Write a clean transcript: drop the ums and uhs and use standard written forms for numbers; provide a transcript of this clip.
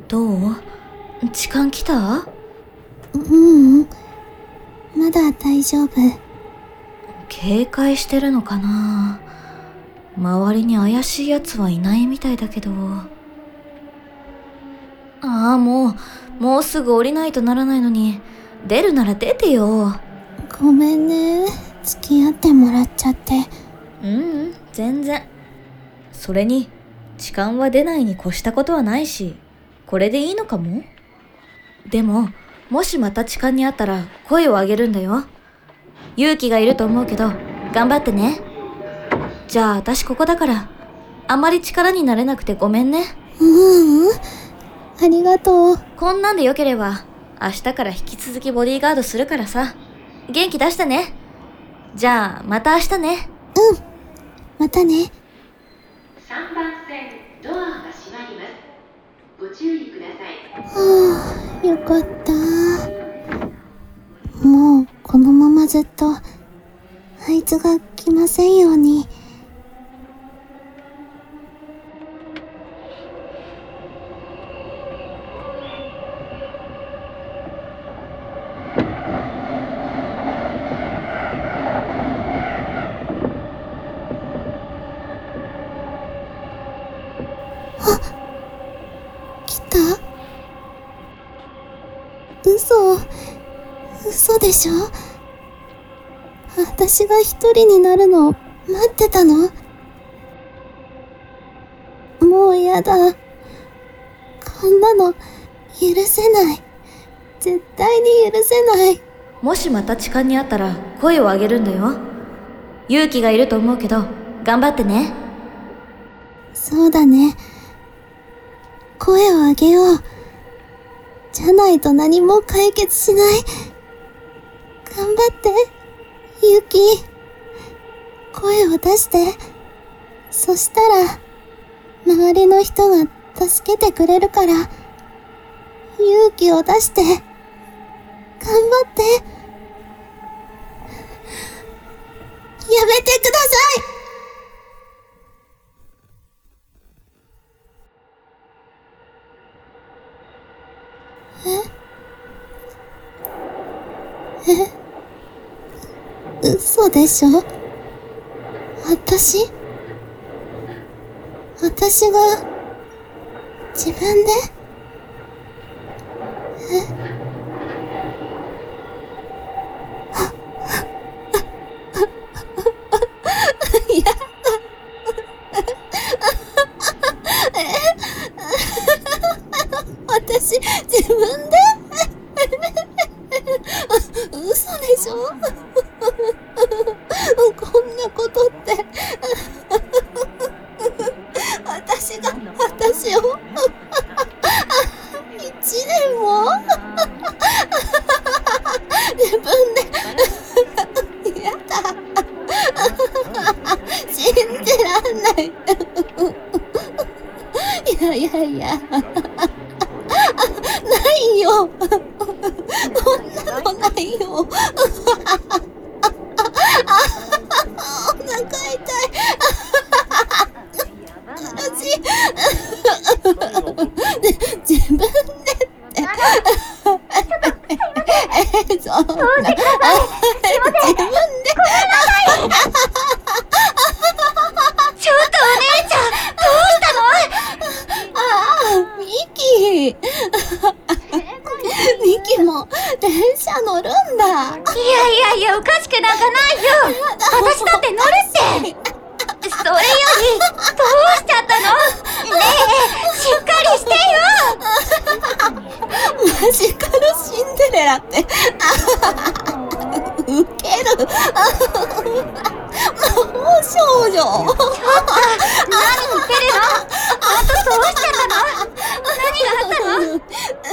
どう？痴漢来た？ まだ大丈夫。 警戒してるのかな？周りに怪しい奴はいないみたいだけど。もうすぐ降りないとならないのに、出るなら出てよ。 ごめんね、付き合ってもらっちゃって。 全然。それに、痴漢は出ないに越したことはないし、これでいいのかも？でも、もしまた痴漢にあったら声を上げるんだよ。勇気がいると思うけど、頑張ってね。じゃあ私ここだから、あまり力になれなくてごめんね。 ありがとう。 こんなんでよければ、明日から引き続きボディーガードするからさ。元気出してね。じゃあ、また明日ね。 またね。 3番線ドアが閉まります。ご注意ください。 よかった。もうこのままずっとあいつが来ませんように。来た？嘘でしょ？私が一人になるの待ってたの？もうやだ。こんなの許せない。絶対に許せない。 もしまた痴漢にあったら声を上げるんだよ。勇気がいると思うけど、頑張ってね。 そうだね。声を上げよう。じゃないと何も解決しない。頑張って、ゆき。声を出して。そしたら、周りの人が助けてくれるから、勇気を出して、頑張って。やめてください！嘘でしょ？私が自分で？やだ。私自分で？嘘でしょ？こんなことって私が私を1年も自分でやだ。信じらんない。いやないよ。こんなのないよ。お腹痛い。苦しい。自分でってそんな自分でちょっとお姉ちゃん、どうしたの？ ミキも電車乗るんだ。 いや、おかしくなんかないよ。私だって乗るって。それより、どうしちゃったの？ねえ、しっかりしてよ。 マジカルシンデレラってウケる。魔法少女。 ちょっと、何言ってるの？ほんとどうしちゃったの？何があったの？